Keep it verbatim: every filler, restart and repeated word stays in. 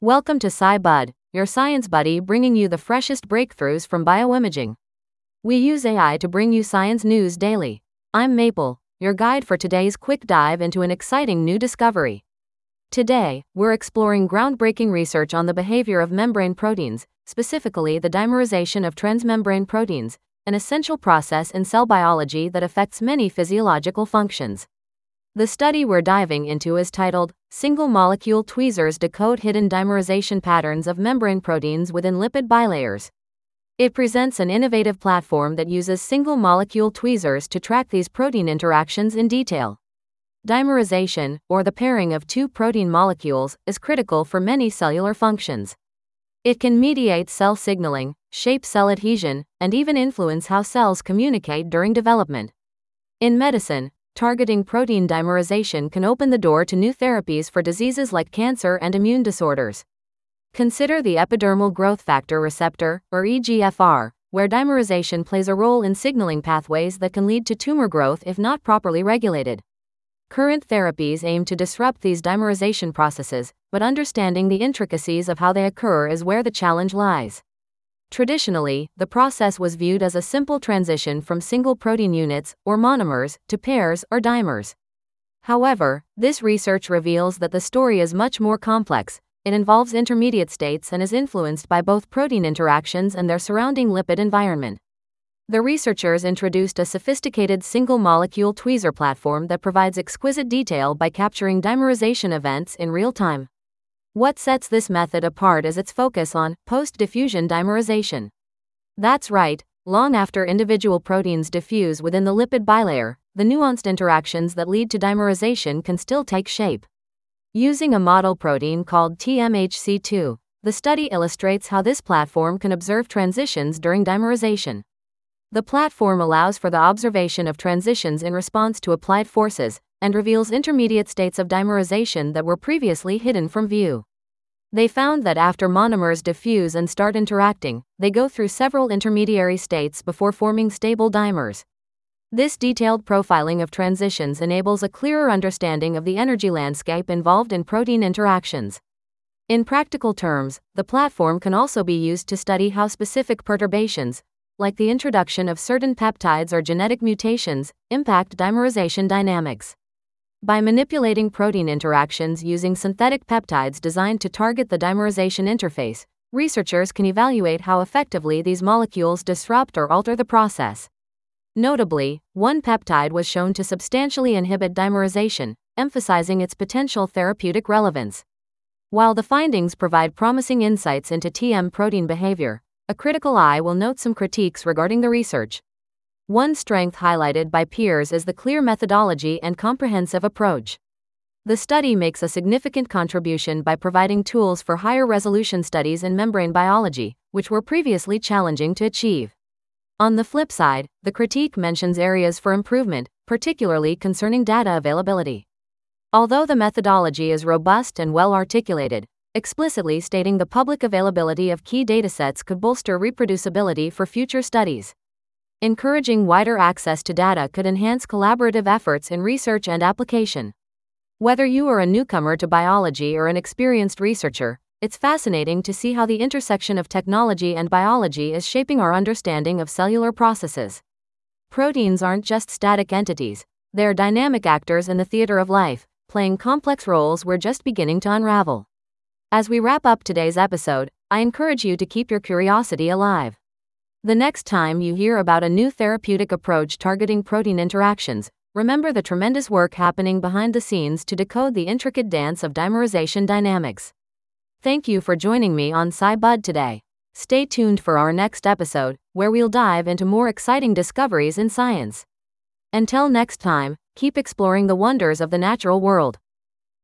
Welcome to SciBud, your science buddy bringing you the freshest breakthroughs from bioimaging. We use A I to bring you science news daily. I'm Maple, your guide for today's quick dive into an exciting new discovery. Today, we're exploring groundbreaking research on the behavior of membrane proteins, specifically the dimerization of transmembrane proteins, an essential process in cell biology that affects many physiological functions. The study we're diving into is titled, Single-Molecule Tweezers Decode Hidden Dimerization Patterns of Membrane Proteins Within Lipid Bilayers. It presents an innovative platform that uses single-molecule tweezers to track these protein interactions in detail. Dimerization, or the pairing of two protein molecules, is critical for many cellular functions. It can mediate cell signaling, shape cell adhesion, and even influence how cells communicate during development. In medicine, targeting protein dimerization can open the door to new therapies for diseases like cancer and immune disorders. Consider the epidermal growth factor receptor, or E G F R, where dimerization plays a role in signaling pathways that can lead to tumor growth if not properly regulated. Current therapies aim to disrupt these dimerization processes, but understanding the intricacies of how they occur is where the challenge lies. Traditionally, the process was viewed as a simple transition from single protein units, or monomers, to pairs, or dimers. However, this research reveals that the story is much more complex. It involves intermediate states and is influenced by both protein interactions and their surrounding lipid environment. The researchers introduced a sophisticated single-molecule tweezer platform that provides exquisite detail by capturing dimerization events in real time. What sets this method apart is its focus on post-diffusion dimerization. That's right, long after individual proteins diffuse within the lipid bilayer, the nuanced interactions that lead to dimerization can still take shape. Using a model protein called T M H C two, the study illustrates how this platform can observe transitions during dimerization. The platform allows for the observation of transitions in response to applied forces, and reveals intermediate states of dimerization that were previously hidden from view. They found that after monomers diffuse and start interacting, they go through several intermediary states before forming stable dimers. This detailed profiling of transitions enables a clearer understanding of the energy landscape involved in protein interactions. In practical terms, the platform can also be used to study how specific perturbations, like the introduction of certain peptides or genetic mutations, impact dimerization dynamics. By manipulating protein interactions using synthetic peptides designed to target the dimerization interface, researchers can evaluate how effectively these molecules disrupt or alter the process. Notably, one peptide was shown to substantially inhibit dimerization, emphasizing its potential therapeutic relevance. While the findings provide promising insights into T M protein behavior, a critical eye will note some critiques regarding the research. One strength highlighted by peers is the clear methodology and comprehensive approach. The study makes a significant contribution by providing tools for higher resolution studies in membrane biology, which were previously challenging to achieve. On the flip side, the critique mentions areas for improvement, particularly concerning data availability. Although the methodology is robust and well articulated, explicitly stating the public availability of key datasets could bolster reproducibility for future studies. Encouraging wider access to data could enhance collaborative efforts in research and application. Whether you are a newcomer to biology or an experienced researcher, it's fascinating to see how the intersection of technology and biology is shaping our understanding of cellular processes. Proteins aren't just static entities, they're dynamic actors in the theater of life, playing complex roles we're just beginning to unravel. As we wrap up today's episode, I encourage you to keep your curiosity alive. The next time you hear about a new therapeutic approach targeting protein interactions, remember the tremendous work happening behind the scenes to decode the intricate dance of dimerization dynamics. Thank you for joining me on SciBud today. Stay tuned for our next episode, where we'll dive into more exciting discoveries in science. Until next time, keep exploring the wonders of the natural world.